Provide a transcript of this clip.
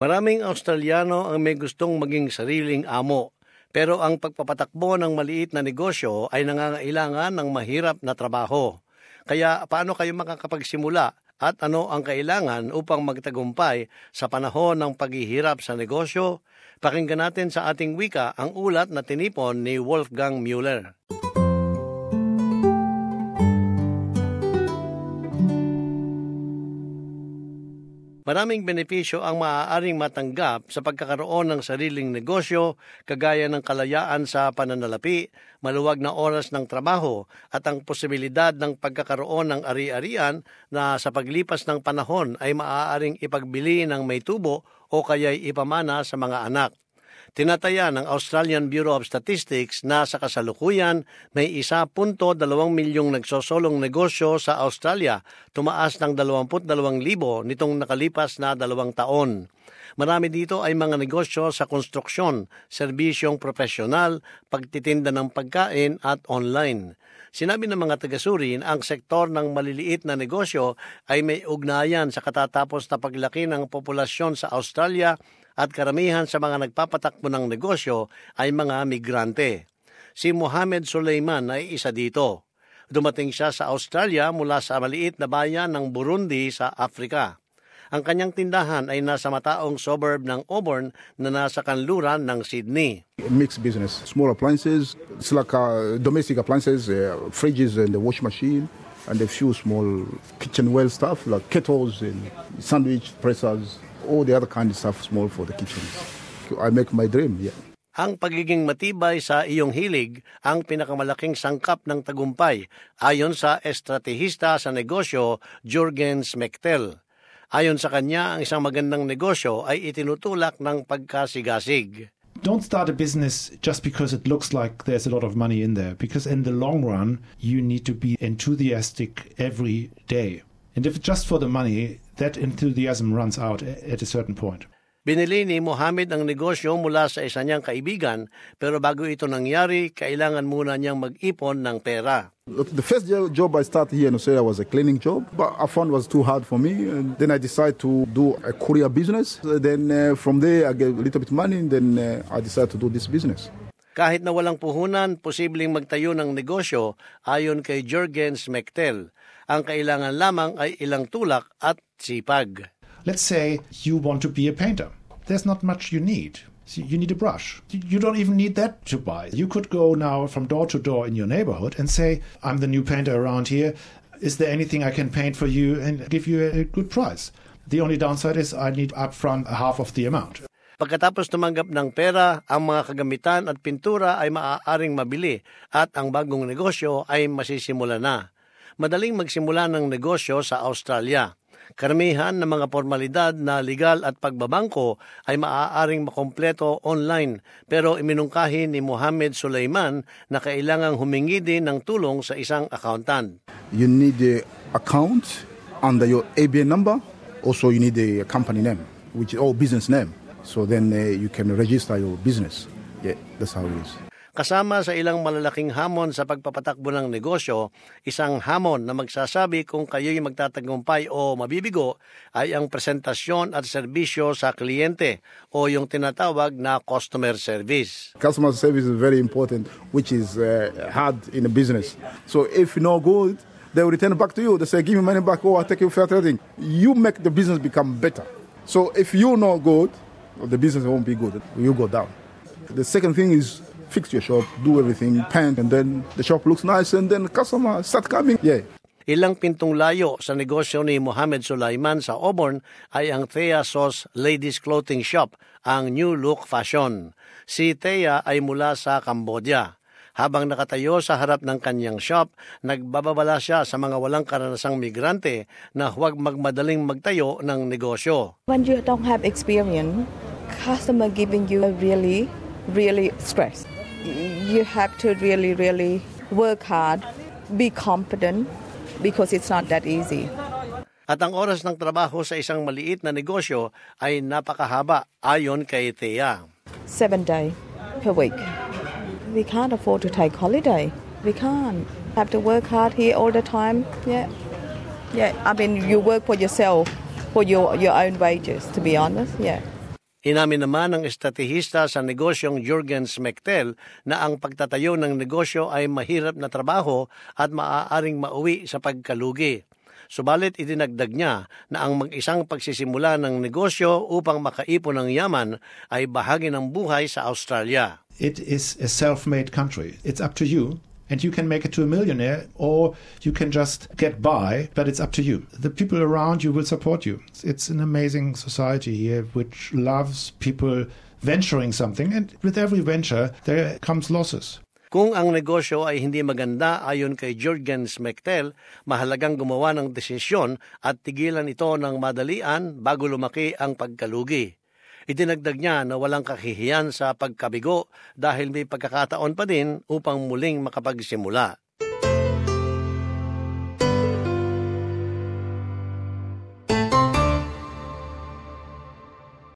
Maraming Australiano ang may gustong maging sariling amo, pero ang pagpapatakbo ng maliit na negosyo ay nangangailangan ng mahirap na trabaho. Kaya paano kayo makakapagsimula at ano ang kailangan upang magtagumpay sa panahon ng paghihirap sa negosyo? Pakinggan natin sa ating wika ang ulat na tinipon ni Wolfgang Müller. Maraming benepisyo ang maaaring matanggap sa pagkakaroon ng sariling negosyo, kagaya ng kalayaan sa pananalapi, maluwag na oras ng trabaho, at ang posibilidad ng pagkakaroon ng ari-arian na sa paglipas ng panahon ay maaaring ipagbili ng may tubo o kaya'y ipamana sa mga anak. Tinataya ng Australian Bureau of Statistics na sa kasalukuyan may 1.2 milyong nagsosolong negosyo sa Australia, tumaas ng 22,000 nitong nakalipas na 2 taon. Marami dito ay mga negosyo sa konstruksyon, serbisyong profesional, pagtitinda ng pagkain at online. Sinabi ng mga taga-Surin, ang sektor ng maliliit na negosyo ay may ugnayan sa katatapos na paglaki ng populasyon sa Australia at karamihan sa mga nagpapatakbo ng negosyo ay mga migrante. Si Mohamed Suleiman ay isa dito. Dumating siya sa Australia mula sa maliit na bayan ng Burundi sa Afrika. Ang kanyang tindahan ay nasa mataong suburb ng Auburn na nasa kanluran ng Sydney. Mixed business, small appliances, it's like domestic appliances, fridges and the wash machine, and a few small kitchenware stuff like kettles and sandwich pressers, all the other kind of stuff small for the kitchen. I make my dream, yeah. Ang pagiging matibay sa iyong hilig ang pinakamalaking sangkap ng tagumpay, ayon sa estratehista sa negosyo Jurgen Smechtel. Ayon sa kanya, ang isang magandang negosyo ay itinutulak ng pagkasigasig. Don't start a business just because it looks like there's a lot of money in there, because in the long run, you need to be enthusiastic every day. And if it's just for the money, that enthusiasm runs out at a certain point. Binili ni Mohamed ang negosyo mula sa isa niyang kaibigan, pero bago ito nangyari, kailangan muna niyang mag-ipon ng pera. The first job I started here in Australia was a cleaning job, but I found it was too hard for me. And then I decided to do a courier business. Then from there, I get a little bit of money, and then I decided to do this business. Kahit na walang puhunan, posibleng magtayo ng negosyo ayon kay Jurgen Smechtel. Ang kailangan lamang ay ilang tulak at sipag. Let's say you want to be a painter. There's not much you need. You need a brush. You don't even need that to buy. You could go now from door to door in your neighborhood and say, I'm the new painter around here. Is there anything I can paint for you and give you a good price? The only downside is I need upfront half of the amount. Pagkatapos tumanggap ng pera, ang mga kagamitan at pintura ay maaaring mabili at ang bagong negosyo ay masisimula na. Madaling magsimula ng negosyo sa Australia. Karamihan ng mga formalidad na legal at pagbabangko ay maaaring makompleto online, pero iminungkahi ni Mohamed Suleiman na kailangang humingi din ng tulong sa isang accountant. You need the account under your ABN number. Also, you need the company name, which is all business name. So then you can register your business. Yeah, that's how it is. Kasama sa ilang malalaking hamon sa pagpapatakbo ng negosyo, isang hamon na magsasabi kung kayo'y magtatagumpay o mabibigo ay ang presentasyon at serbisyo sa kliyente o yung tinatawag na customer service. Customer service is very important, which is hard in a business. So if you're not good, they will return it back to you. They say, give me money back, or I'll take you fair trading. You make the business become better. So if you're not good, the business won't be good. You go down. The second thing is fix your shop, do everything, paint, and then the shop looks nice, and then customer start coming. Yeah. Ilang pintong layo sa negosyo ni Mohamed Sulaiman sa Auburn ay ang Thea Sauce Ladies Clothing Shop, ang New Look Fashion. Si Thea ay mula sa Cambodia. Habang nakatayo sa harap ng kanyang shop, nagbababala siya sa mga walang karanasang migrante na huwag magmadaling magtayo ng negosyo. When you don't have experience, customer giving you a really stress. You have to really work hard, be confident, because it's not that easy. At ang oras ng trabaho sa isang maliit na negosyo ay napakahaba ayon kay Thea. 7 days per week. We can't afford to take holiday. We can't. Have to work hard here all the time. Yeah. I mean, you work for yourself, for your own wages, to be honest. Yeah. Inamin naman ng estratehista sa negosyong Jürgen Smechtel na ang pagtatayo ng negosyo ay mahirap na trabaho at maaaring mauwi sa pagkalugi. Subalit idinagdag niya na ang mag-isang pagsisimula ng negosyo upang makaipon ng yaman ay bahagi ng buhay sa Australia. It is a self-made country. It's up to you. And you can make it to a millionaire or you can just get by, but it's up to you. The people around you will support you. It's an amazing society here which loves people venturing something, and with every venture there comes losses. Kung ang negosyo ay hindi maganda ayon kay Jürgen Smechtel, mahalagang gumawa ng desisyon at tigilan ito ng madalian bago lumaki ang pagkalugi. Idinagdag niya na walang kahihiyan sa pagkabigo dahil may pagkakataon pa din upang muling makapagsimula.